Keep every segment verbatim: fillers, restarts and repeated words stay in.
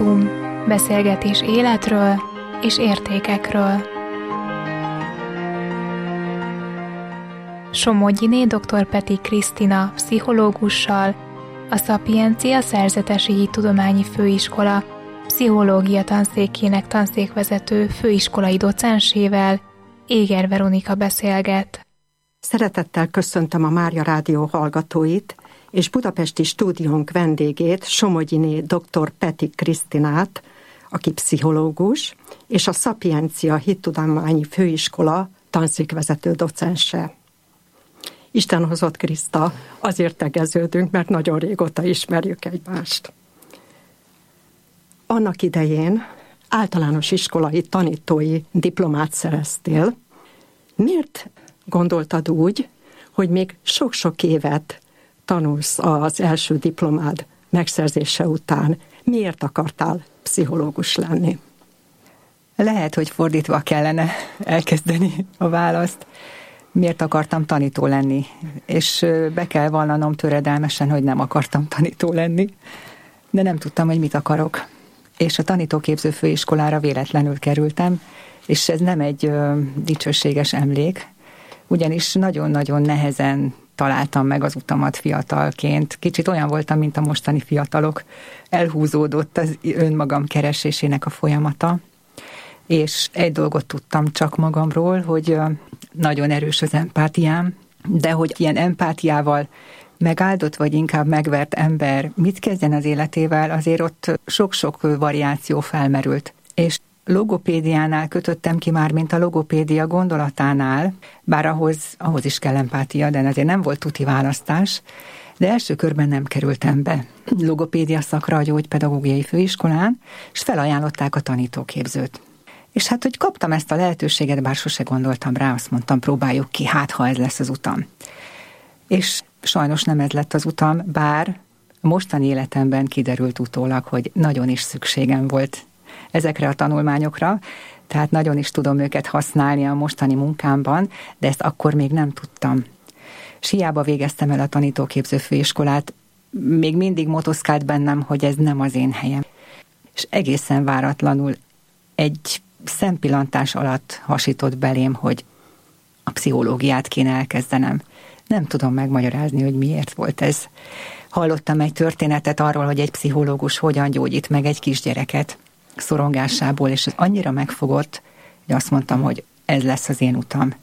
Momentum, beszélgetés életről és értékekről. Somogyiné dr. Peti Krisztina pszichológussal, a Szapiencia Szerzetesi Hittudományi Főiskola pszichológia tanszékének tanszékvezető főiskolai docensével Éger Veronika beszélget. Szeretettel köszöntöm a Mária Rádió hallgatóit, és budapesti stúdiónk vendégét, Somogyiné dr. Peti Krisztinát, aki pszichológus, és a Szapiencia Hittudományi Főiskola tanszékvezető docense. Isten hozott, Kriszta, azért tegeződünk, mert nagyon régóta ismerjük egymást. Annak idején általános iskolai tanítói diplomát szereztél. Miért gondoltad úgy, hogy még sok-sok évet tanulsz az első diplomád megszerzése után? Miért akartál pszichológus lenni? Lehet, hogy fordítva kellene elkezdeni a választ. Miért akartam tanító lenni? És be kell vallanom töredelmesen, hogy nem akartam tanító lenni, de nem tudtam, hogy mit akarok. És a tanítóképző főiskolára véletlenül kerültem, és ez nem egy ö, dicsőséges emlék, ugyanis nagyon-nagyon nehezen találtam meg az utamat fiatalként. Kicsit olyan voltam, mint a mostani fiatalok. Elhúzódott az önmagam keresésének a folyamata, és egy dolgot tudtam csak magamról, hogy nagyon erős az empátiám, de hogy ilyen empátiával megáldott, vagy inkább megvert ember mit kezdjen az életével, azért ott sok-sok variáció felmerült. És logopédiánál kötöttem ki már, mint a logopédia gondolatánál, bár ahhoz, ahhoz is kell empátia, de azért nem volt tuti választás, de első körben nem kerültem be logopédia szakra a gyógypedagógiai főiskolán, és felajánlották a tanítóképzőt. És hát, hogy kaptam ezt a lehetőséget, bár sose gondoltam rá, azt mondtam, próbáljuk ki, hát ha ez lesz az utam. És sajnos nem ez lett az utam, bár a mostani életemben kiderült utólag, hogy nagyon is szükségem volt ezekre a tanulmányokra, tehát nagyon is tudom őket használni a mostani munkámban, de ezt akkor még nem tudtam. És hiába végeztem el a tanítóképző főiskolát, még mindig motoszkált bennem, hogy ez nem az én helyem. És egészen váratlanul egy szempillantás alatt hasított belém, hogy a pszichológiát kéne elkezdenem. Nem tudom megmagyarázni, hogy miért volt ez. Hallottam egy történetet arról, hogy egy pszichológus hogyan gyógyít meg egy kisgyereket szorongásából, és ez annyira megfogott, hogy azt mondtam, hogy ez lesz az én utam.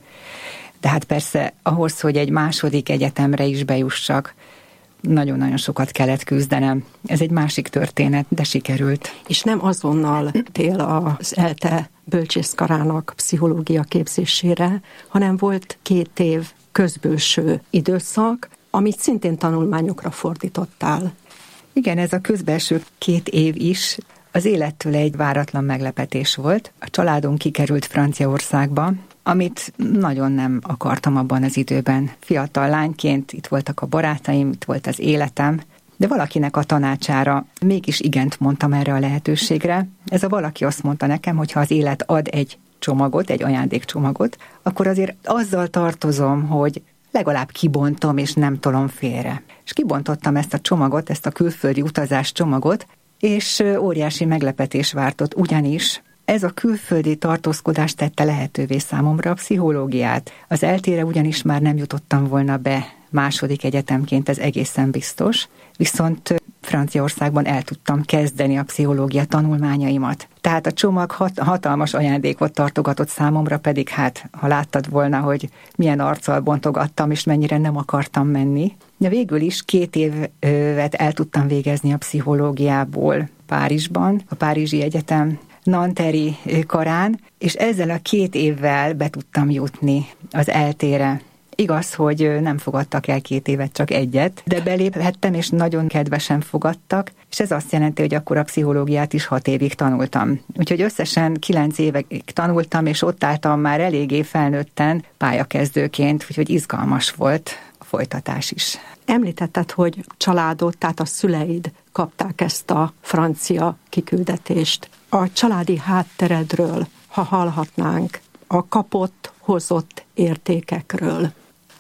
De hát persze ahhoz, hogy egy második egyetemre is bejussak, nagyon-nagyon sokat kellett küzdenem. Ez egy másik történet, de sikerült. És nem azonnal tél az ELTE bölcsészkarának pszichológia képzésére, hanem volt két év közbőső időszak, amit szintén tanulmányokra fordítottál. Igen, ez a közbelső két év is az élettől egy váratlan meglepetés volt. A családunk kikerült Franciaországba, amit nagyon nem akartam abban az időben. Fiatal lányként itt voltak a barátaim, itt volt az életem, de valakinek a tanácsára mégis igent mondtam erre a lehetőségre. Ez a valaki azt mondta nekem, hogy ha az élet ad egy csomagot, egy ajándékcsomagot, akkor azért azzal tartozom, hogy legalább kibontom és nem tolom félre. És kibontottam ezt a csomagot, ezt a külföldi utazás csomagot, és óriási meglepetés vártott, ugyanis ez a külföldi tartózkodás tette lehetővé számomra a pszichológiát. Az eltére ugyanis már nem jutottam volna be második egyetemként, ez egészen biztos, viszont Franciaországban el tudtam kezdeni a pszichológia tanulmányaimat. Tehát a csomag hat, hatalmas ajándékot tartogatott számomra, pedig hát, ha láttad volna, hogy milyen arccal bontogattam, és mennyire nem akartam menni. De végül is két évet el tudtam végezni a pszichológiából Párizsban, a Párizsi Egyetem Nanteri karán, és ezzel a két évvel be tudtam jutni az eltére. Igaz, hogy nem fogadtak el két évet, csak egyet, de beléphettem, és nagyon kedvesen fogadtak, és ez azt jelenti, hogy akkor a pszichológiát is hat évig tanultam. Úgyhogy összesen kilenc évig tanultam, és ott álltam már eléggé felnőtten pályakezdőként, úgyhogy izgalmas volt a folytatás is. Említetted, hogy családod, tehát a szüleid kapták ezt a francia kiküldetést. A családi hátteredről, ha hallhatnánk, a kapott, hozott értékekről.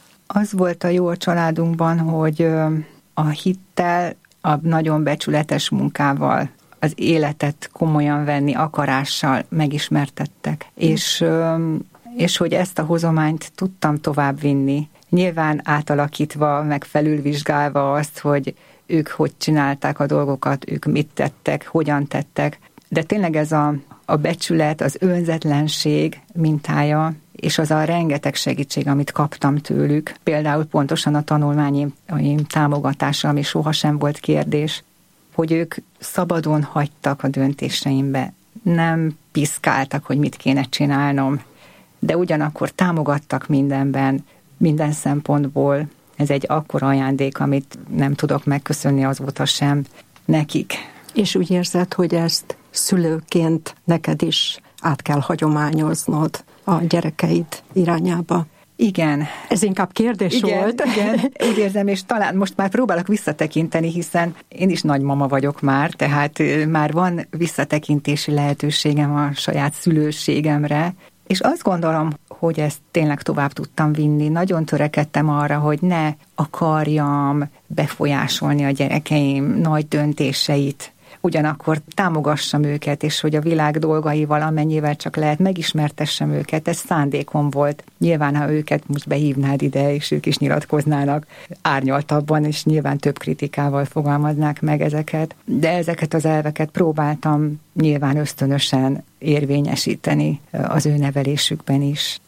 Az volt a jó a családunkban, hogy a hittel, a nagyon becsületes munkával, az életet komolyan venni akarással megismertettek. És, és hogy ezt a hozományt tudtam tovább vinni, nyilván átalakítva, meg felülvizsgálva azt, hogy ők hogy csinálták a dolgokat, ők mit tettek, hogyan tettek. De tényleg ez a, a becsület, az önzetlenség mintája, és az a rengeteg segítség, amit kaptam tőlük, például pontosan a tanulmányaim támogatása, ami sohasem volt kérdés, hogy ők szabadon hagytak a döntéseimbe, nem piszkáltak, hogy mit kéne csinálnom, de ugyanakkor támogattak mindenben, minden szempontból. Ez egy akkora ajándék, amit nem tudok megköszönni azóta sem nekik. És úgy érzed, hogy ezt szülőként neked is át kell hagyományoznod a gyerekeid irányába? Igen. Ez inkább kérdés igen, volt. Igen, úgy érzem, és talán most már próbálok visszatekinteni, hiszen én is nagymama vagyok már, tehát már van visszatekintési lehetőségem a saját szülőségemre, és azt gondolom, hogy ezt tényleg tovább tudtam vinni. Nagyon törekedtem arra, hogy ne akarjam befolyásolni a gyerekeim nagy döntéseit, ugyanakkor támogassam őket, és hogy a világ dolgaival amennyivel csak lehet megismertessem őket, ez szándékom volt. Nyilván, ha őket most behívnád ide, és ők is nyilatkoznának árnyaltabban, és nyilván több kritikával fogalmaznák meg ezeket, de ezeket az elveket próbáltam nyilván ösztönösen érvényesíteni az ő nevelésükben is.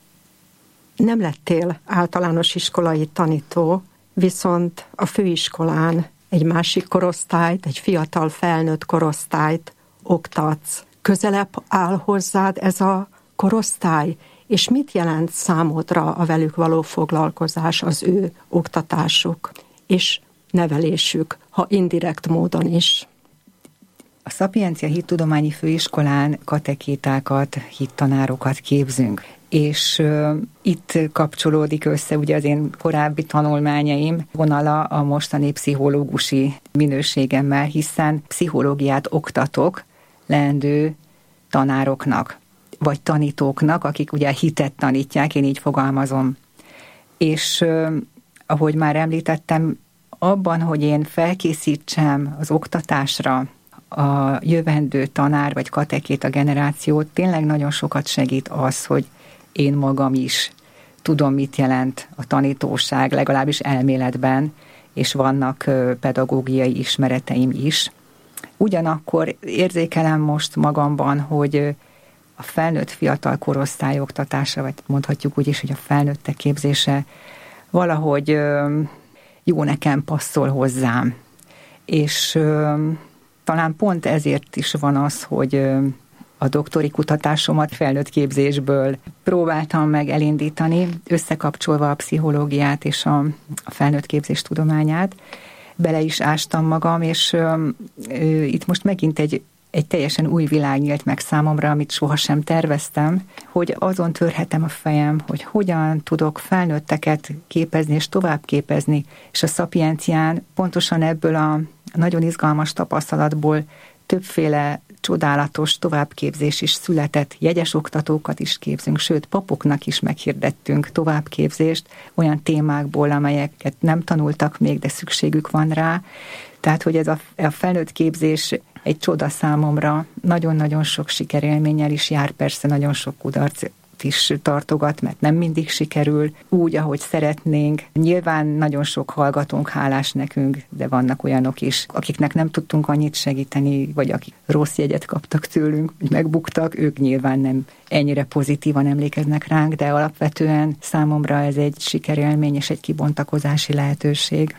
Nem lettél általános iskolai tanító, viszont a főiskolán egy másik korosztályt, egy fiatal felnőtt korosztályt oktatsz. Közelebb áll hozzád ez a korosztály, és mit jelent számodra a velük való foglalkozás, az ő oktatásuk és nevelésük, ha indirekt módon is? A Szapiencia Hittudományi Főiskolán katekétákat, hittanárokat képzünk. És uh, itt kapcsolódik össze ugye az én korábbi tanulmányaim vonala a mostani pszichológusi minőségemmel, hiszen pszichológiát oktatok leendő tanároknak, vagy tanítóknak, akik ugye hitet tanítják, én így fogalmazom. És uh, ahogy már említettem, abban, hogy én felkészítsem az oktatásra a jövendő tanár vagy katekéta generációt, tényleg nagyon sokat segít az, hogy én magam is tudom, mit jelent a tanítóság, legalábbis elméletben, és vannak pedagógiai ismereteim is. Ugyanakkor érzékelem most magamban, hogy a felnőtt fiatal korosztály oktatása, vagy mondhatjuk úgy is, hogy a felnőttek képzése valahogy jó nekem passzol hozzám. És talán pont ezért is van az, hogy a doktori kutatásomat felnőtt képzésből próbáltam meg elindítani, összekapcsolva a pszichológiát és a felnőtt képzés tudományát. Bele is ástam magam, és ö, ö, itt most megint egy, egy teljesen új világ nyílt meg számomra, amit sohasem terveztem, hogy azon törhetem a fejem, hogy hogyan tudok felnőtteket képezni és tovább képezni, és a Szapiencián pontosan ebből a nagyon izgalmas tapasztalatból többféle csodálatos továbbképzés is született, jegyes oktatókat is képzünk, sőt, papoknak is meghirdettünk továbbképzést olyan témákból, amelyeket nem tanultak még, de szükségük van rá. Tehát, hogy ez a, a felnőtt képzés egy csoda számomra, nagyon-nagyon sok sikerélménnyel is jár, persze nagyon sok kudarc is tartogat, mert nem mindig sikerül úgy, ahogy szeretnénk. Nyilván nagyon sok hallgatónk hálás nekünk, de vannak olyanok is, akiknek nem tudtunk annyit segíteni, vagy akik rossz jegyet kaptak tőlünk, hogy megbuktak, ők nyilván nem ennyire pozitívan emlékeznek ránk, de alapvetően számomra ez egy sikerélmény és egy kibontakozási lehetőség.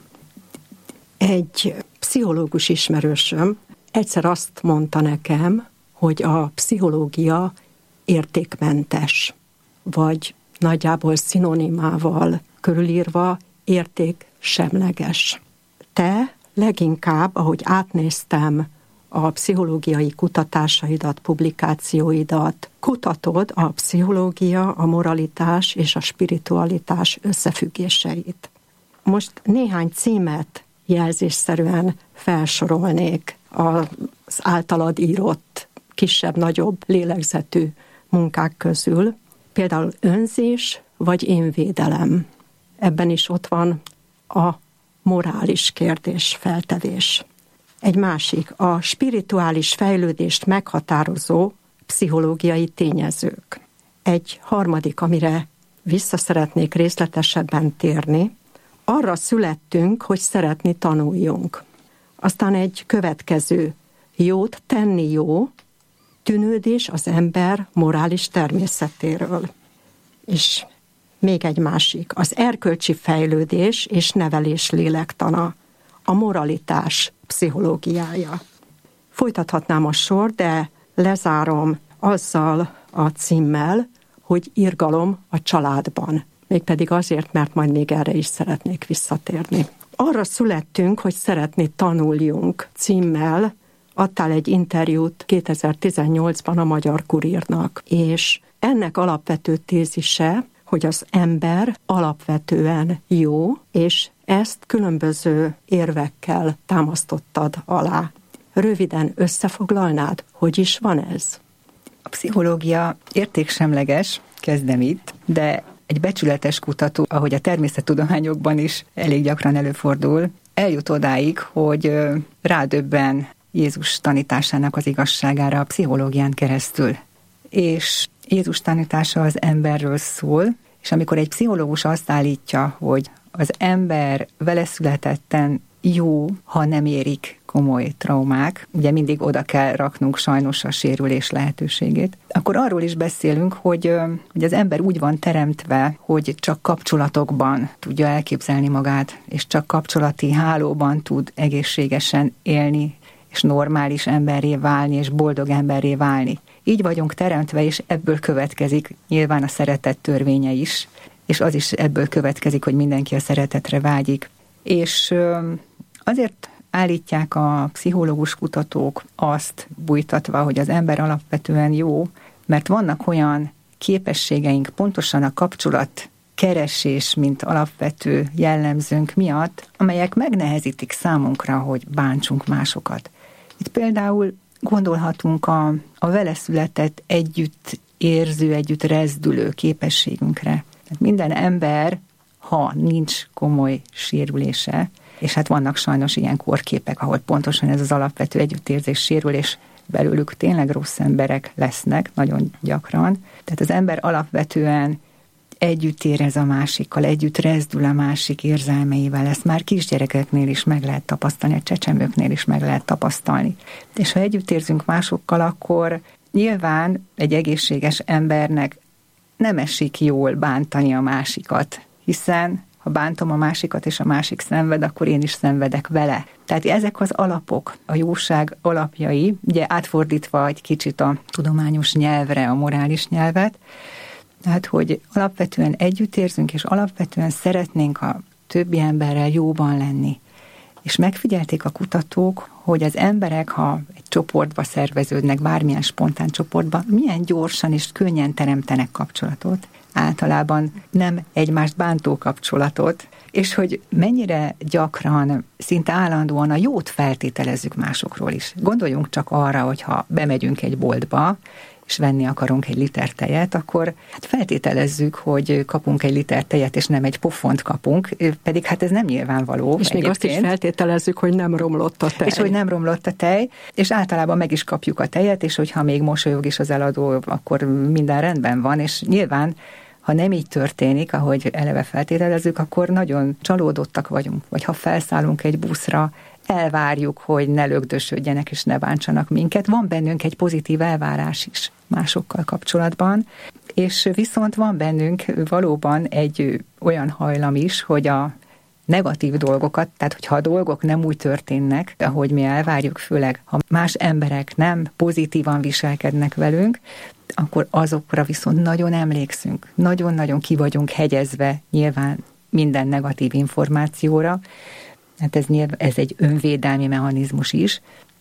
Egy pszichológus ismerősöm egyszer azt mondta nekem, hogy a pszichológia értékmentes, vagy nagyjából szinonimával körülírva értéksemleges. Te leginkább, ahogy átnéztem a pszichológiai kutatásaidat, publikációidat, kutatod a pszichológia, a moralitás és a spiritualitás összefüggéseit. Most néhány címet jelzésszerűen felsorolnék az általad írott kisebb-nagyobb lélegzetű munkák közül, például önzés vagy énvédelem. Ebben is ott van a morális kérdés feltevés. Egy másik, a spirituális fejlődést meghatározó pszichológiai tényezők. Egy harmadik, amire vissza szeretnék részletesebben térni, arra születtünk, hogy szeretni tanuljunk. Aztán egy következő, jót tenni jó, tűnődés az ember morális természetéről. És még egy másik, az erkölcsi fejlődés és nevelés lélektana, a moralitás pszichológiája. Folytathatnám a sor, de lezárom azzal a címmel, hogy irgalom a családban. Mégpedig azért, mert majd még erre is szeretnék visszatérni. Arra születtünk, hogy szeretni tanuljunk címmel adtál egy interjút kétezer-tizennyolcban a Magyar Kurírnak, és ennek alapvető tézise, hogy az ember alapvetően jó, és ezt különböző érvekkel támasztottad alá. Röviden összefoglalnád, hogy is van ez? A pszichológia értéksemleges, kezdem itt, de egy becsületes kutató, ahogy a természettudományokban is elég gyakran előfordul, eljut odáig, hogy rádöbben Jézus tanításának az igazságára a pszichológián keresztül. És Jézus tanítása az emberről szól, és amikor egy pszichológus azt állítja, hogy az ember vele születetten jó, ha nem érik komoly traumák, ugye mindig oda kell raknunk sajnos a sérülés lehetőségét, akkor arról is beszélünk, hogy, hogy az ember úgy van teremtve, hogy csak kapcsolatokban tudja elképzelni magát, és csak kapcsolati hálóban tud egészségesen élni, és normális emberré válni, és boldog emberré válni. Így vagyunk teremtve, és ebből következik nyilván a szeretet törvénye is, és az is ebből következik, hogy mindenki a szeretetre vágyik. És azért állítják a pszichológus kutatók azt bújtatva, hogy az ember alapvetően jó, mert vannak olyan képességeink pontosan a kapcsolat keresés, mint alapvető jellemzőnk miatt, amelyek megnehezítik számunkra, hogy bántsunk másokat. Itt például gondolhatunk a, a vele született együtt érző, együtt rezdülő képességünkre. Minden ember, ha nincs komoly sérülése, és hát vannak sajnos ilyen korképek, ahol pontosan ez az alapvető együttérzés sérül, és belőlük tényleg rossz emberek lesznek nagyon gyakran. Tehát az ember alapvetően együtt érez a másikkal, együtt rezdül a másik érzelmeivel. Ezt már kisgyerekeknél is meg lehet tapasztalni, a csecsemőknél is meg lehet tapasztalni. És ha együtt érzünk másokkal, akkor nyilván egy egészséges embernek nem esik jól bántani a másikat, hiszen ha bántom a másikat, és a másik szenved, akkor én is szenvedek vele. Tehát ezek az alapok, a jóság alapjai, ugye átfordítva egy kicsit a tudományos nyelvre, a morális nyelvet, tehát, hogy alapvetően együtt érzünk, és alapvetően szeretnénk a többi emberrel jóban lenni. És megfigyelték a kutatók, hogy az emberek, ha egy csoportba szerveződnek, bármilyen spontán csoportba, milyen gyorsan és könnyen teremtenek kapcsolatot. Általában nem egymást bántó kapcsolatot, és hogy mennyire gyakran, szinte állandóan a jót feltételezzük másokról is. Gondoljunk csak arra, hogyha bemegyünk egy boltba, és venni akarunk egy liter tejet, akkor hát feltételezzük, hogy kapunk egy liter tejet, és nem egy pofont kapunk, pedig hát ez nem nyilvánvaló. És még azt is feltételezzük, hogy nem romlott a tej. És hogy nem romlott a tej, és általában meg is kapjuk a tejet, és hogyha még mosolyog is az eladó, akkor minden rendben van, és nyilván ha nem így történik, ahogy eleve feltételezzük, akkor nagyon csalódottak vagyunk. Vagy ha felszállunk egy buszra, elvárjuk, hogy ne lögdösödjenek és ne bántsanak minket. Van bennünk egy pozitív elvárás is másokkal kapcsolatban, és viszont van bennünk valóban egy olyan hajlam is, hogy a negatív dolgokat, tehát hogyha a dolgok nem úgy történnek, ahogy mi elvárjuk, főleg ha más emberek nem pozitívan viselkednek velünk, akkor azokra viszont nagyon emlékszünk, nagyon-nagyon ki vagyunk hegyezve nyilván minden negatív információra, hát ez, nyilván, ez egy önvédelmi mechanizmus is,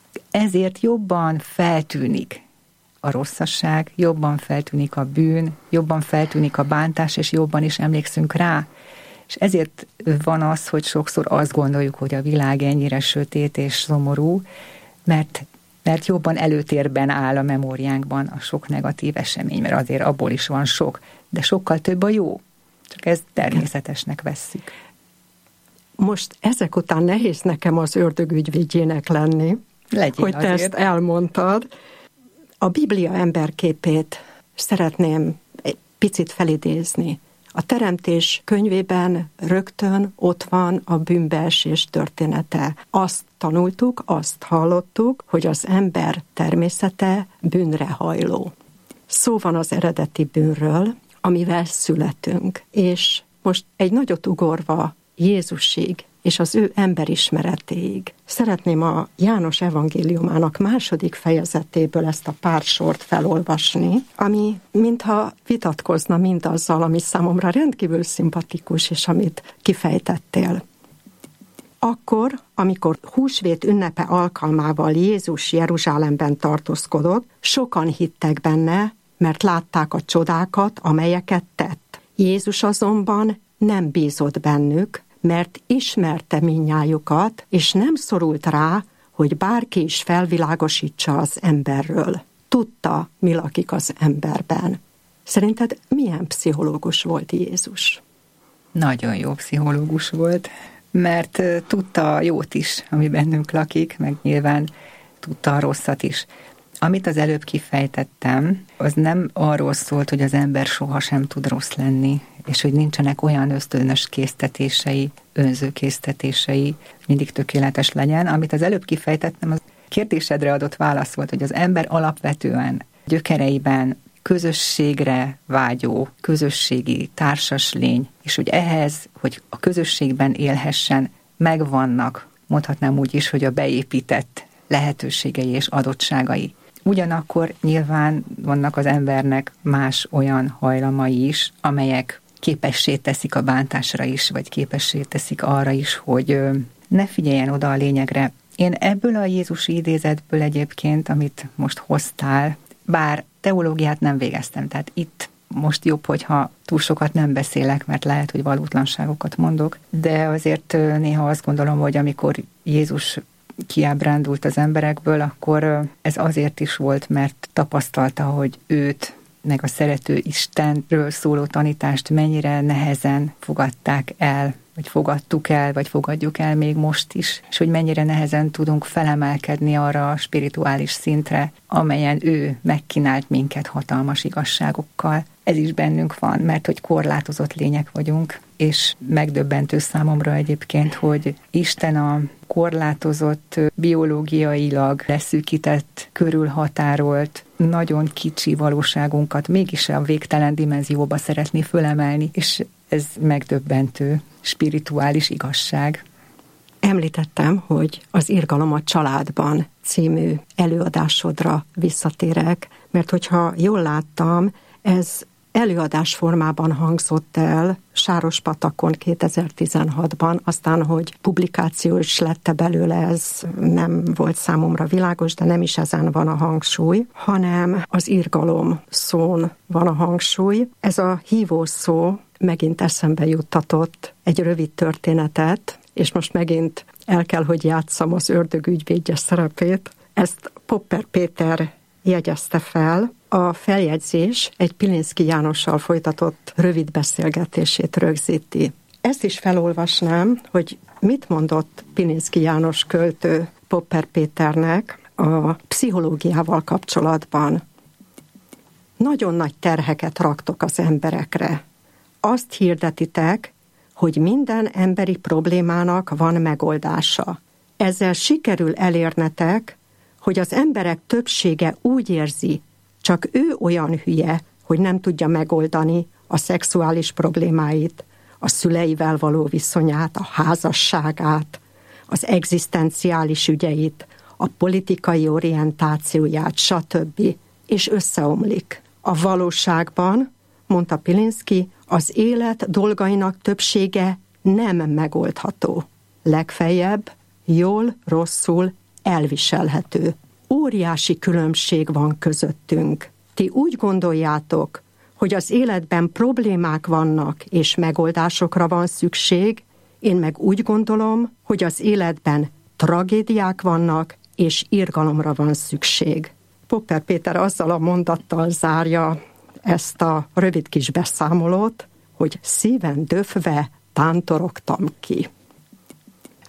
ezért jobban feltűnik a rosszasság, jobban feltűnik a bűn, jobban feltűnik a bántás, és jobban is emlékszünk rá. És ezért van az, hogy sokszor azt gondoljuk, hogy a világ ennyire sötét és szomorú, mert, mert jobban előtérben áll a memóriánkban a sok negatív esemény, mert azért abból is van sok, de sokkal több a jó. Csak ezt természetesnek vesszük. most ezek után nehéz nekem az ördög ügyvédjének lenni, Legyél hogy te azért. ezt elmondtad. A Biblia emberképét szeretném egy picit felidézni. A Teremtés könyvében rögtön ott van a bűnbeesés története. Azt tanultuk, azt hallottuk, hogy az ember természete bűnre hajló. Szó van az eredeti bűnről, amivel születünk. És most egy nagyot ugorva Jézusig és az ő emberismeretéig szeretném a János evangéliumának második fejezetéből ezt a pár sort felolvasni, ami mintha vitatkozna mindazzal, ami számomra rendkívül szimpatikus, és amit kifejtettél. Akkor, amikor húsvét ünnepe alkalmával Jézus Jeruzsálemben tartózkodott, sokan hittek benne, mert látták a csodákat, amelyeket tett. Jézus azonban nem bízott bennük, mert ismerte mindnyájukat, és nem szorult rá, hogy bárki is felvilágosítsa az emberről. Tudta, mi lakik az emberben. Szerinted milyen pszichológus volt Jézus? Nagyon jó pszichológus volt, mert tudta a jót is, ami bennünk lakik, meg nyilván tudta a rosszat is. Amit az előbb kifejtettem, az nem arról szólt, hogy az ember sohasem tud rossz lenni, és hogy nincsenek olyan ösztönös késztetései, önző késztetései, mindig tökéletes legyen. Amit az előbb kifejtettem, az kérdésedre adott válasz volt, hogy az ember alapvetően gyökereiben közösségre vágyó, közösségi, társas lény, és hogy ehhez, hogy a közösségben élhessen, megvannak, mondhatnám úgy is, hogy a beépített lehetőségei és adottságai. Ugyanakkor nyilván vannak az embernek más olyan hajlamai is, amelyek képessé teszik a bántásra is, vagy képessé teszik arra is, hogy ne figyeljen oda a lényegre. Én ebből a Jézusi idézetből egyébként, amit most hoztál, bár teológiát nem végeztem, tehát itt most jobb, hogyha túl sokat nem beszélek, mert lehet, hogy valótlanságokat mondok, de azért néha azt gondolom, hogy amikor Jézus kiábrándult az emberekből, akkor ez azért is volt, mert tapasztalta, hogy őt, meg a szerető Istenről szóló tanítást mennyire nehezen fogadták el, vagy fogadtuk el, vagy fogadjuk el még most is, és hogy mennyire nehezen tudunk felemelkedni arra a spirituális szintre, amelyen ő megkínált minket hatalmas igazságokkal. Ez is bennünk van, mert hogy korlátozott lények vagyunk, és megdöbbentő számomra egyébként, hogy Isten a korlátozott, biológiailag leszűkített, körülhatárolt, nagyon kicsi valóságunkat mégis a végtelen dimenzióba szeretné fölemelni, és ez megdöbbentő spirituális igazság. Említettem, hogy az Irgalom a családban című előadásodra visszatérek, mert hogyha jól láttam, ez előadás formában hangzott el Sárospatakon kétezer-tizenhatban, aztán, hogy publikáció is lett belőle, ez nem volt számomra világos, de nem is ezen van a hangsúly, hanem az irgalom szón van a hangsúly. Ez a hívó szó megint eszembe juttatott egy rövid történetet, és most megint el kell, hogy játsszam az ördög ügyvédje szerepét. Ezt Popper Péter jegyezte fel. A feljegyzés egy Pilinszky Jánossal folytatott rövid beszélgetését rögzíti. Ezt is felolvasnám, hogy mit mondott Pilinszky János költő Popper Péternek a pszichológiával kapcsolatban. Nagyon nagy terheket raktok az emberekre. Azt hirdetitek, hogy minden emberi problémának van megoldása. Ezzel sikerül elérnetek, hogy az emberek többsége úgy érzi, csak ő olyan hülye, hogy nem tudja megoldani a szexuális problémáit, a szüleivel való viszonyát, a házasságát, az egzisztenciális ügyeit, a politikai orientációját, stb. És összeomlik. A valóságban, mondta Pilinszky, az élet dolgainak többsége nem megoldható. Legfeljebb jól, rosszul elviselhető. Óriási különbség van közöttünk. Ti úgy gondoljátok, hogy az életben problémák vannak és megoldásokra van szükség, én meg úgy gondolom, hogy az életben tragédiák vannak és irgalomra van szükség. Popper Péter azzal a mondattal zárja ezt a rövid kis beszámolót, hogy szíven döfve tántorogtam ki.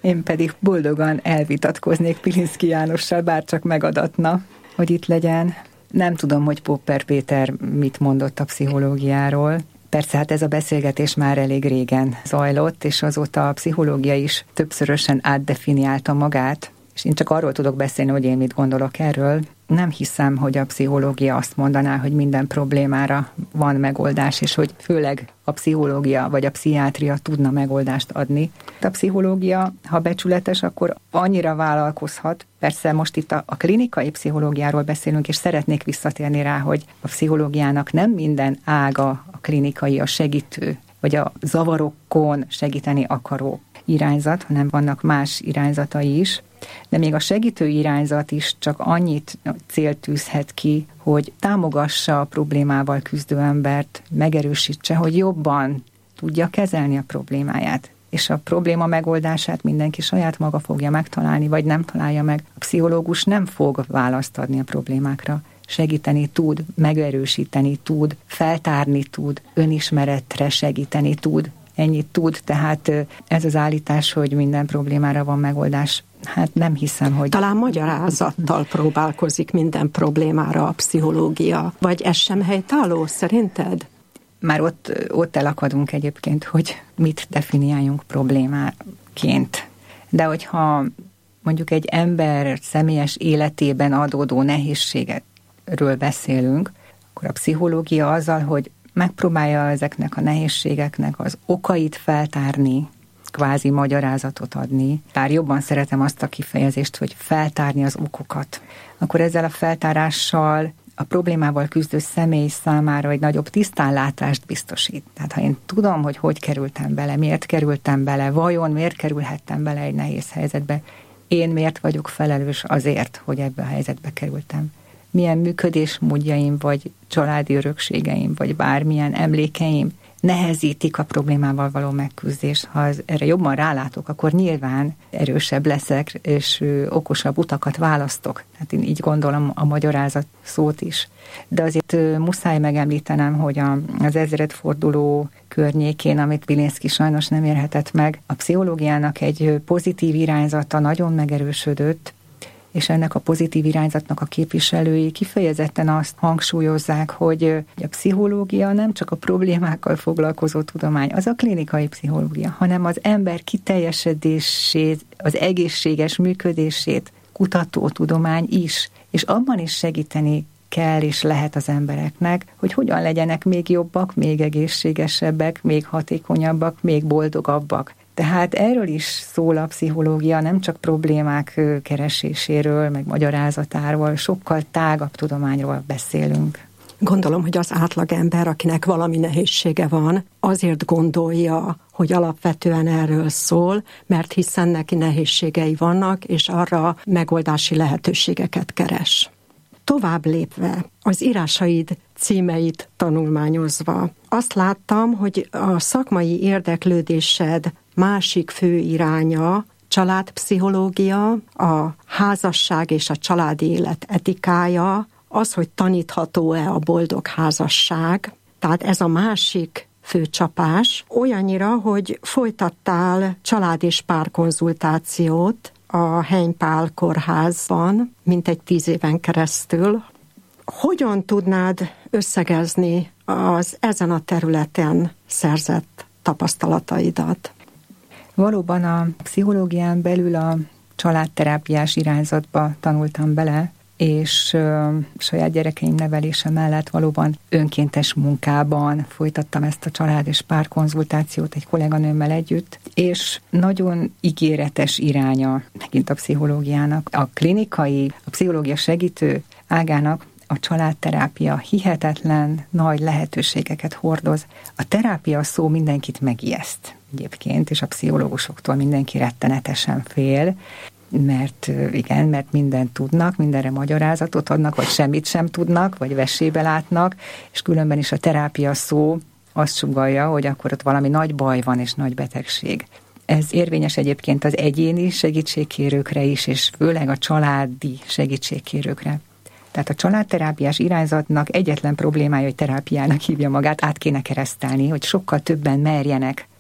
Én pedig boldogan elvitatkoznék Pilinszky Jánossal, bárcsak megadatna, hogy itt legyen. Nem tudom, hogy Popper Péter mit mondott a pszichológiáról. Persze, hát ez a beszélgetés már elég régen zajlott, és azóta a pszichológia is többszörösen átdefiniálta magát, és én csak arról tudok beszélni, hogy én mit gondolok erről. Nem hiszem, hogy a pszichológia azt mondaná, hogy minden problémára van megoldás, és hogy főleg a pszichológia vagy a pszichiátria tudna megoldást adni. A pszichológia, ha becsületes, akkor annyira vállalkozhat. Persze most itt a, a klinikai pszichológiáról beszélünk, és szeretnék visszatérni rá, hogy a pszichológiának nem minden ága a klinikai, a segítő, vagy a zavarokon segíteni akaró irányzat, hanem vannak más irányzatai is. De még a segítő irányzat is csak annyit célt tűzhet ki, hogy támogassa a problémával küzdő embert, megerősítse, hogy jobban tudja kezelni a problémáját. És a probléma megoldását mindenki saját maga fogja megtalálni, vagy nem találja meg. A pszichológus nem fog választ adni a problémákra. Segíteni tud, megerősíteni tud, feltárni tud, önismeretre segíteni tud. Ennyit tud, tehát ez az állítás, hogy minden problémára van megoldás, hát nem hiszem, hogy... Talán magyarázattal próbálkozik minden problémára a pszichológia, vagy ez sem helytálló szerinted? Már ott, ott elakadunk egyébként, hogy mit definiáljunk problémáként. De hogyha mondjuk egy ember személyes életében adódó nehézségekről beszélünk, akkor a pszichológia azzal, hogy megpróbálja ezeknek a nehézségeknek az okait feltárni, kvázi magyarázatot adni. Bár jobban szeretem azt a kifejezést, hogy feltárni az okokat. Akkor ezzel a feltárással a problémával küzdő személy számára egy nagyobb tisztánlátást biztosít. Tehát ha én tudom, hogy hogy kerültem bele, miért kerültem bele, vajon miért kerülhettem bele egy nehéz helyzetbe, én miért vagyok felelős azért, hogy ebbe a helyzetbe kerültem. Milyen működésmódjaim, vagy családi örökségeim, vagy bármilyen emlékeim nehezítik a problémával való megküzdést. Ha az, erre jobban rálátok, akkor nyilván erősebb leszek, és okosabb utakat választok. Hát én így gondolom a magyarázat szót is. De azért muszáj megemlítenem, hogy a, az ezredforduló környékén, amit Pilinszky sajnos nem érhetett meg, a pszichológiának egy pozitív irányzata nagyon megerősödött, és ennek a pozitív irányzatnak a képviselői kifejezetten azt hangsúlyozzák, hogy a pszichológia nem csak a problémákkal foglalkozó tudomány, az a klinikai pszichológia, hanem az ember kiteljesedését, az egészséges működését kutató tudomány is, és abban is segíteni kell és lehet az embereknek, hogy hogyan legyenek még jobbak, még egészségesebbek, még hatékonyabbak, még boldogabbak. Tehát erről is szól a pszichológia, nem csak problémák kereséséről, meg magyarázatáról, sokkal tágabb tudományról beszélünk. Gondolom, hogy az átlagember, akinek valami nehézsége van, azért gondolja, hogy alapvetően erről szól, mert hiszen neki nehézségei vannak, és arra megoldási lehetőségeket keres. Tovább lépve, az írásaid címeit tanulmányozva, azt láttam, hogy a szakmai érdeklődésed másik fő iránya családpszichológia, a házasság és a családi élet etikája, az, hogy tanítható-e a boldog házasság. Tehát ez a másik fő csapás, olyannyira, hogy folytattál család- és párkonzultációt a Heiny Pál kórházban, mintegy tíz éven keresztül. Hogyan tudnád összegezni az ezen a területen szerzett tapasztalataidat? Valóban a pszichológián belül a családterápiás irányzatba tanultam bele, és ö, saját gyerekeim nevelése mellett valóban önkéntes munkában folytattam ezt a család- és párkonzultációt egy kolléganőmmel együtt, és nagyon ígéretes iránya megint a pszichológiának. A klinikai, a pszichológia segítő ágának a családterápia hihetetlen nagy lehetőségeket hordoz. A terápia szó mindenkit megijeszt egyébként, és a pszichológusoktól mindenki rettenetesen fél, mert igen, mert mindent tudnak, mindenre magyarázatot adnak, vagy semmit sem tudnak, vagy vesébe látnak, és különben is a terápia szó azt sugallja, hogy akkor ott valami nagy baj van, és nagy betegség. Ez érvényes egyébként az egyéni segítségkérőkre is, és főleg a családi segítségkérőkre. Tehát a családterápiás irányzatnak egyetlen problémája, hogy terápiának hívja magát, át kéne keresztelni, hogy sokkal többen merjenek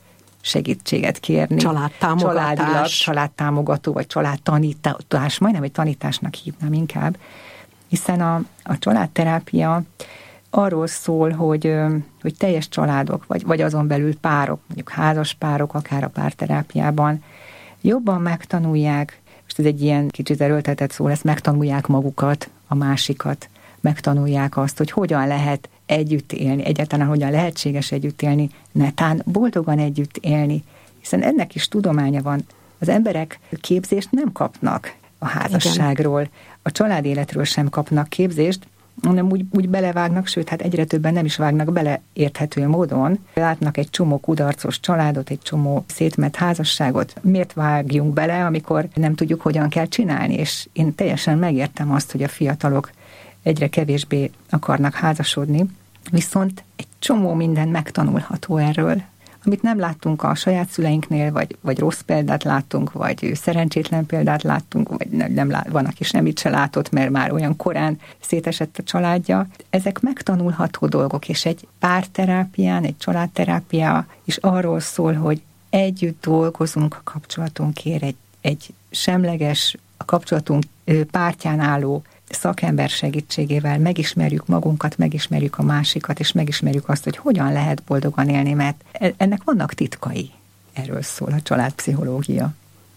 segítséget kérni. Családtámogatás. Családilag, családtámogató, vagy családtanítás, majdnem egy tanításnak hívnám inkább, hiszen a, a családterápia arról szól, hogy, hogy teljes családok, vagy, vagy azon belül párok, mondjuk házas párok, akár a párterápiában jobban megtanulják, most ez egy ilyen kicsit erőltetett szó lesz, megtanulják magukat, a másikat, megtanulják azt, hogy hogyan lehet együtt élni, egyáltalán hogyan lehetséges együtt élni, netán boldogan együtt élni, hiszen ennek is tudománya van. Az emberek képzést nem kapnak a házasságról, igen. A családéletről sem kapnak képzést, hanem úgy, úgy belevágnak, sőt, hát egyre többen nem is vágnak bele érthető módon. Látnak egy csomó kudarcos családot, egy csomó szétment házasságot. Miért vágjunk bele, amikor nem tudjuk, hogyan kell csinálni? És én teljesen megértem azt, hogy a fiatalok egyre kevésbé akarnak házasodni, viszont egy csomó minden megtanulható erről, amit nem láttunk a saját szüleinknél, vagy, vagy rossz példát láttunk, vagy szerencsétlen példát láttunk, vagy nem, nem lát, van, aki semmit se látott, mert már olyan korán szétesett a családja. Ezek megtanulható dolgok, és egy párterápián, egy családterápia is arról szól, hogy együtt dolgozunk a kapcsolatunkért, egy, egy semleges, a kapcsolatunk pártján álló szakember segítségével megismerjük magunkat, megismerjük a másikat, és megismerjük azt, hogy hogyan lehet boldogan élni, mert ennek vannak titkai. Erről szól a családpszichológia.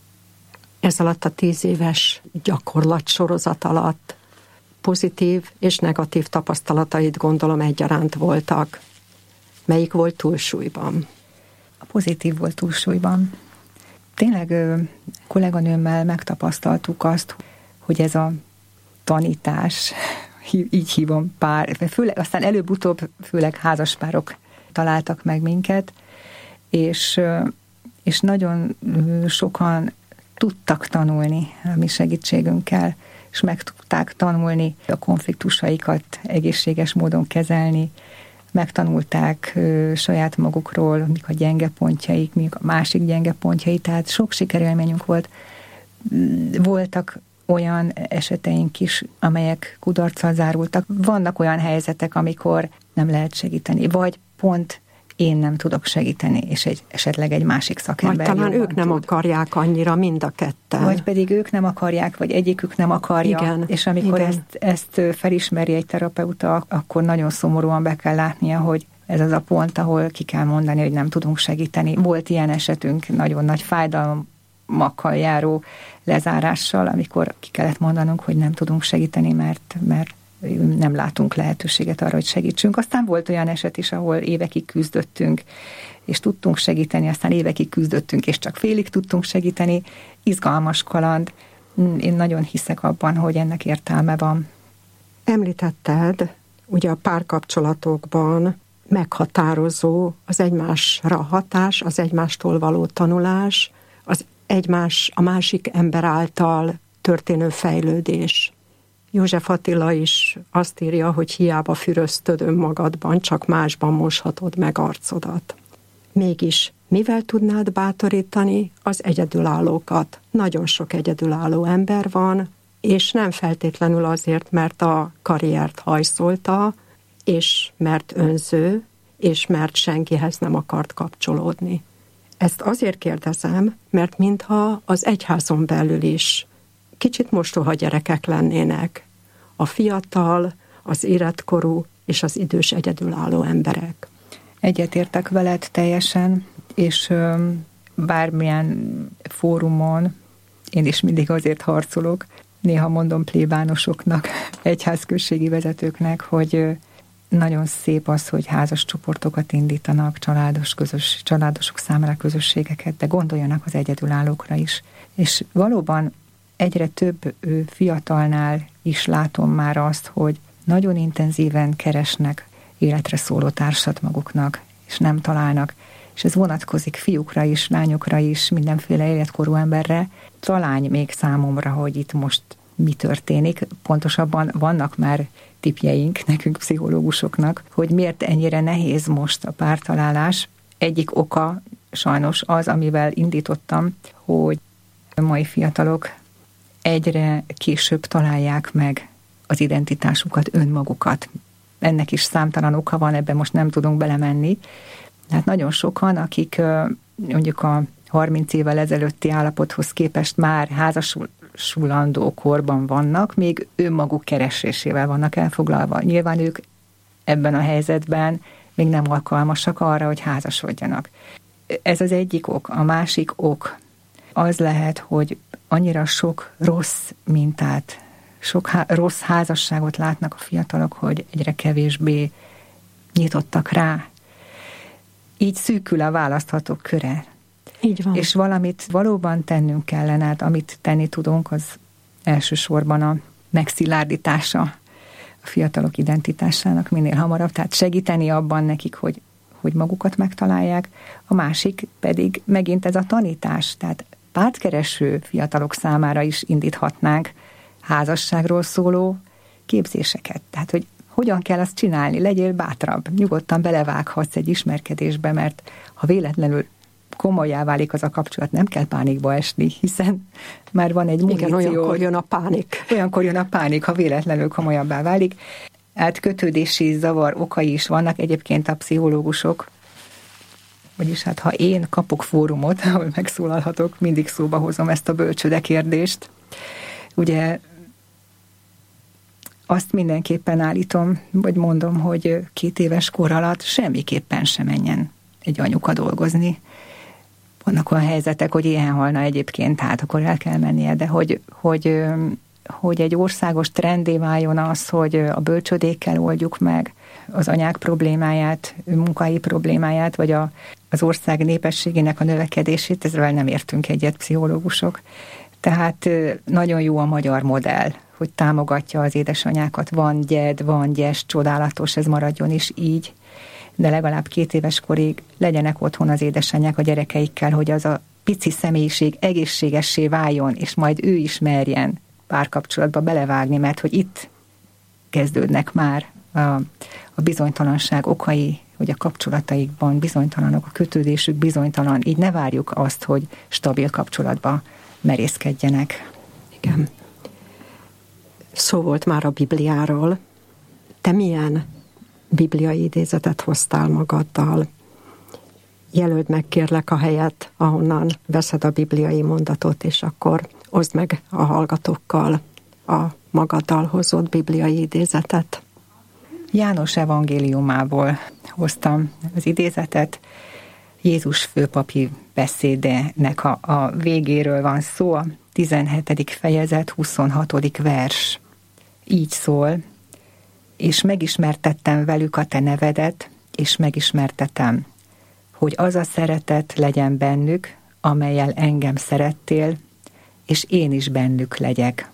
Ez alatt a tíz éves gyakorlatsorozat alatt pozitív és negatív tapasztalatait gondolom egyaránt voltak. Melyik volt túlsúlyban? A pozitív volt túlsúlyban. Tényleg kolléganőmmel megtapasztaltuk azt, hogy ez a tanítás, így hívom pár, főleg, aztán előbb-utóbb főleg házaspárok találtak meg minket, és, és nagyon sokan tudtak tanulni a mi segítségünkkel, és meg tudták tanulni a konfliktusaikat egészséges módon kezelni, megtanulták saját magukról, mik a gyenge pontjaik, mik a másik gyenge pontjai, tehát sok sikerélményünk volt. Voltak olyan eseteink is, amelyek kudarccal zárultak. Vannak olyan helyzetek, amikor nem lehet segíteni, vagy pont én nem tudok segíteni, és egy, esetleg egy másik szakember. Vagy talán ők nem tud. akarják annyira mind a ketten. Vagy pedig ők nem akarják, vagy egyikük nem akarja. Igen, és amikor igen. Ezt, ezt felismeri egy terapeuta, akkor nagyon szomorúan be kell látnia, hogy ez az a pont, ahol ki kell mondani, hogy nem tudunk segíteni. Volt ilyen esetünk, nagyon nagy fájdalmakkal járó lezárással, amikor ki kellett mondanunk, hogy nem tudunk segíteni, mert, mert nem látunk lehetőséget arra, hogy segítsünk. Aztán volt olyan eset is, ahol évekig küzdöttünk, és tudtunk segíteni, aztán évekig küzdöttünk, és csak félig tudtunk segíteni. Izgalmas kaland. Én nagyon hiszek abban, hogy ennek értelme van. Említetted, ugye a párkapcsolatokban meghatározó az egymásra hatás, az egymástól való tanulás, az egymás, a másik ember által történő fejlődés. József Attila is azt írja, hogy hiába füröztöd önmagadban, csak másban moshatod meg arcodat. Mégis, mivel tudnád bátorítani az egyedülállókat? Nagyon sok egyedülálló ember van, és nem feltétlenül azért, mert a karriert hajszolta, és mert önző, és mert senkihez nem akart kapcsolódni. Ezt azért kérdezem, mert mintha az egyházon belül is kicsit mostoha gyerekek lennének. A fiatal, az életkorú és az idős egyedülálló emberek. Egyetértek veled teljesen, és bármilyen fórumon én is mindig azért harcolok, néha mondom plébánosoknak, egyházközségi vezetőknek, hogy nagyon szép az, hogy házas csoportokat indítanak, családos közös, családosok számára közösségeket, de gondoljanak az egyedülállókra is. És valóban egyre több fiatalnál is látom már azt, hogy nagyon intenzíven keresnek életre szóló társat maguknak, és nem találnak. És ez vonatkozik fiúkra is, lányokra is, mindenféle életkorú emberre. Talány még számomra, hogy itt most mi történik. Pontosabban vannak már tippjeink nekünk pszichológusoknak, hogy miért ennyire nehéz most a pártalálás. Egyik oka sajnos az, amivel indítottam, hogy a mai fiatalok egyre később találják meg az identitásukat, önmagukat. Ennek is számtalan oka van, ebben most nem tudunk belemenni. Hát nagyon sokan, akik mondjuk a harminc évvel ezelőtti állapothoz képest már házasulandó korban vannak, még önmaguk keresésével vannak elfoglalva. Nyilván ők ebben a helyzetben még nem alkalmasak arra, hogy házasodjanak. Ez az egyik ok. A másik ok az lehet, hogy annyira sok rossz mintát, sok há- rossz házasságot látnak a fiatalok, hogy egyre kevésbé nyitottak rá. Így szűkül a választhatók köre. Így van. És valamit valóban tennünk kellene, hát amit tenni tudunk, az elsősorban a megszilárdítása a fiatalok identitásának minél hamarabb, tehát segíteni abban nekik, hogy, hogy magukat megtalálják. A másik pedig megint ez a tanítás, tehát pártkereső fiatalok számára is indíthatnánk házasságról szóló képzéseket. Tehát, hogy hogyan kell azt csinálni, legyél bátrabb, nyugodtan belevághatsz egy ismerkedésbe, mert ha véletlenül komolyá válik az a kapcsolat, nem kell pánikba esni, hiszen már van egy muníció. Igen, olyankor jön a pánik. Olyankor jön a pánik, ha véletlenül komolyabbá válik. Hát kötődési zavar okai is vannak, egyébként a pszichológusok, vagyis hát ha én kapok fórumot, ahol megszólalhatok, mindig szóba hozom ezt a bölcsőde kérdést. Ugye azt mindenképpen állítom, vagy mondom, hogy két éves kor alatt semmiképpen sem menjen egy anyuka dolgozni. Vannak olyan helyzetek, hogy ilyen halna egyébként, hát akkor el kell mennie, de hogy, hogy, hogy egy országos trendé váljon az, hogy a bölcsödékkel oldjuk meg az anyák problémáját, munkai problémáját, vagy a, az ország népességének a növekedését, ezzel nem értünk egyet pszichológusok. Tehát nagyon jó a magyar modell, hogy támogatja az édesanyákat. Van gyed, van gyes, csodálatos, ez maradjon is így, de legalább két éves korig legyenek otthon az édesanyák a gyerekeikkel, hogy az a pici személyiség egészségessé váljon, és majd ő is merjen párkapcsolatba belevágni, mert hogy itt kezdődnek már a, a bizonytalanság okai, hogy a kapcsolataikban bizonytalanok, a kötődésük bizonytalan, így ne várjuk azt, hogy stabil kapcsolatba merészkedjenek. Igen. Szó volt már a Bibliáról. Te milyen bibliai idézetet hoztál magaddal? Jelöld meg kérlek a helyet, ahonnan veszed a bibliai mondatot, és akkor oszd meg a hallgatókkal a magaddal hozott bibliai idézetet. János evangéliumából hoztam az idézetet. Jézus főpapi beszédének a, a végéről van szó, a tizenhetedik fejezet, huszonhatodik vers. Így szól: és megismertettem velük a te nevedet, és megismertetem, hogy az a szeretet legyen bennük, amellyel engem szerettél, és én is bennük legyek.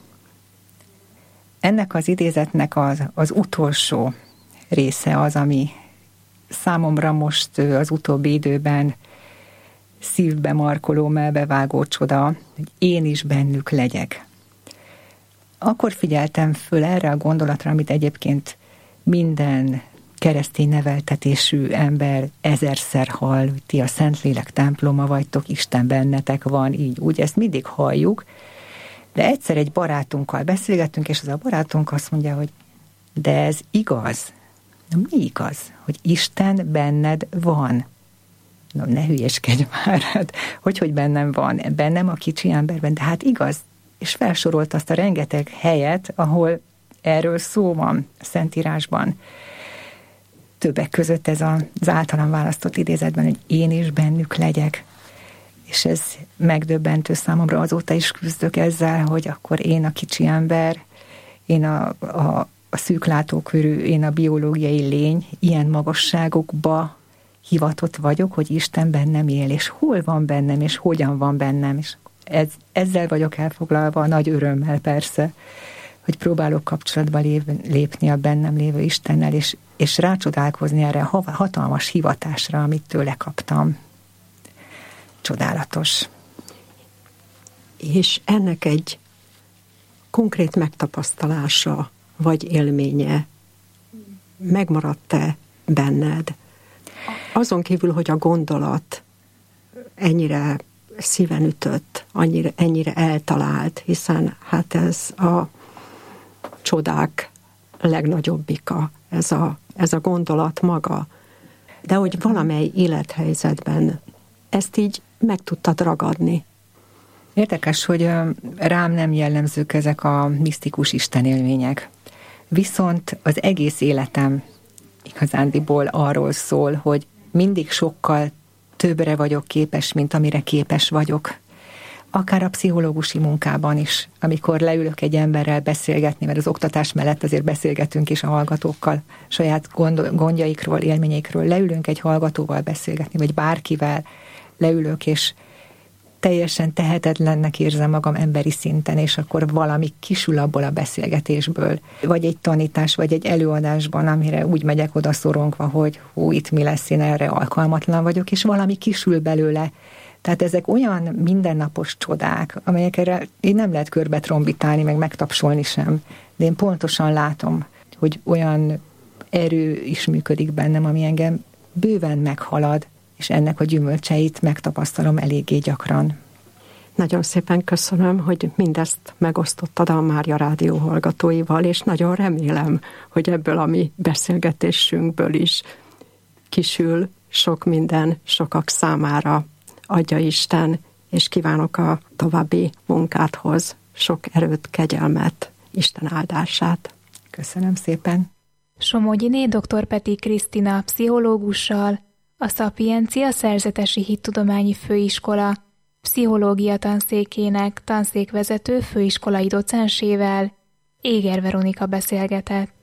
Ennek az idézetnek az, az utolsó része az, ami számomra most az utóbbi időben szívbe markoló, melbevágó csoda, hogy én is bennük legyek. Akkor figyeltem föl erre a gondolatra, amit egyébként minden keresztény neveltetésű ember ezerszer hall, ti a Szentlélek temploma vagytok, Isten bennetek van, így úgy, ezt mindig halljuk, de egyszer egy barátunkkal beszélgettünk, és az a barátunk azt mondja, hogy de ez igaz. Na, mi igaz? Hogy Isten benned van. Na, ne hülyeskedj már, hát hogy, hogy bennem van? Bennem a kicsi emberben, de hát igaz. És felsorolt azt a rengeteg helyet, ahol erről szó van a Szentírásban. Többek között ez az általam választott idézetben, hogy én is bennük legyek. És ez megdöbbentő számomra, azóta is küzdök ezzel, hogy akkor én a kicsi ember, én a, a, a szűklátókörű, én a biológiai lény, ilyen magasságokba hivatott vagyok, hogy Isten bennem él, és hol van bennem, és hogyan van bennem, és ez, ezzel vagyok elfoglalva, nagy örömmel persze, hogy próbálok kapcsolatba lépni a bennem lévő Istennel, és, és rácsodálkozni erre a hatalmas hivatásra, amit tőle kaptam. Csodálatos. És ennek egy konkrét megtapasztalása, vagy élménye megmaradt-e benned? Azon kívül, hogy a gondolat ennyire szíven ütött, annyira, ennyire eltalált, hiszen hát ez a csodák legnagyobbika, ez a, ez a gondolat maga. De hogy valamely élethelyzetben ezt így meg tudtad ragadni. Érdekes, hogy rám nem jellemzők ezek a misztikus istenélmények. Viszont az egész életem igazándiból arról szól, hogy mindig sokkal többre vagyok képes, mint amire képes vagyok. Akár a pszichológusi munkában is, amikor leülök egy emberrel beszélgetni, mert az oktatás mellett azért beszélgetünk is a hallgatókkal, saját gond, gondjaikról, élményeikről, leülünk egy hallgatóval beszélgetni, vagy bárkivel leülök, és teljesen tehetetlennek érzem magam emberi szinten, és akkor valami kisül abból a beszélgetésből, vagy egy tanítás, vagy egy előadásban, amire úgy megyek oda szorongva, hogy hú, itt mi lesz, én erre alkalmatlan vagyok, és valami kisül belőle. Tehát ezek olyan mindennapos csodák, amelyekre én nem lehet körbe trombitálni, meg megtapsolni sem, de én pontosan látom, hogy olyan erő is működik bennem, ami engem bőven meghalad, és ennek a gyümölcseit megtapasztalom eléggé gyakran. Nagyon szépen köszönöm, hogy mindezt megosztottad a Mária Rádió hallgatóival, és nagyon remélem, hogy ebből a mi beszélgetésünkből is kisül sok minden sokak számára. Adja Isten, és kívánok a további munkádhoz sok erőt, kegyelmet, Isten áldását. Köszönöm szépen. Somogyiné dr. Peti Krisztina pszichológussal, a Szapiencia Szerzetesi Hittudományi Főiskola pszichológia tanszékének tanszékvezető főiskolai docensével, Éger Veronika beszélgetett.